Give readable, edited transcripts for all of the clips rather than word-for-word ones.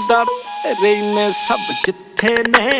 दसदा तेरे ने सब जिथे ने।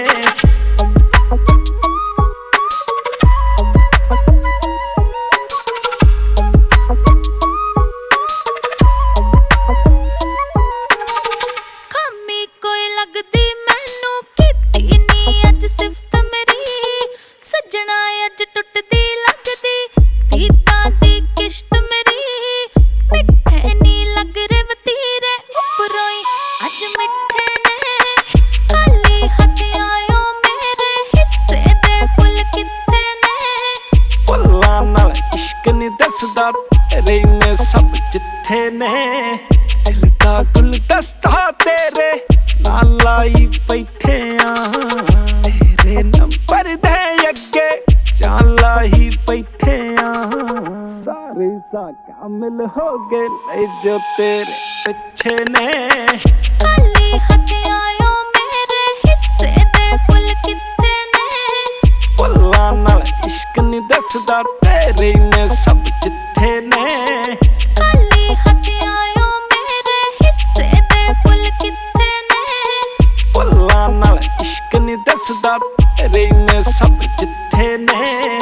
दसदा तेरे ने सब जिथे ने। दिल दा गुलदस्ता तेरे नाल लाई बैठे आ, तेरे नंबर दे अगे जान लाई बैठे आ। सारे सा कामिल हो गए ले जो तेरे पिछे ने। खाली हाथ आयो मेरे हिस्से दे फुल किथे ने। फुल्लां नाल इश्क नहीं दसदा तेरे ने सब जिथे ने। खाली हाथ आयो मेरे हिस्से दे फुल किथे ने। फुल्लां नाल इश्क नहीं दसदा तेरे ने सब जिथे ने।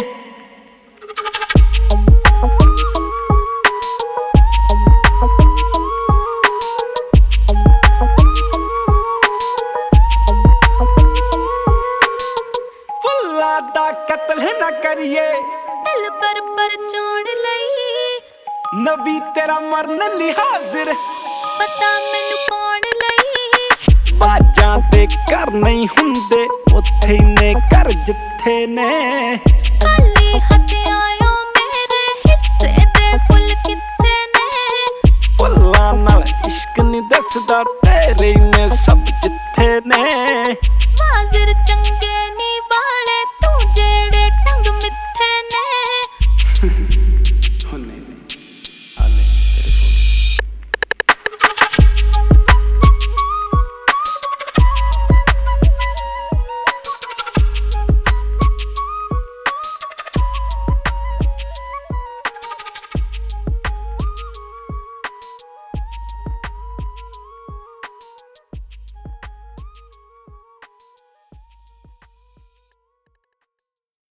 फुल्लां दा कत्ल ना करिए दिल पर चोण लई। नबी तेरा मरन लई हाजिर पता मैनू कौन लई। बाजां ते घर नहीं हुंदे उत्थे ने घर जिथे ने। खाली हाथ आयो मेरे हिस्से दे फुल किथे ने। फुल्लां नाल इश्क नहीं दसदा तेरे ने सब जिथे ने। हाजिर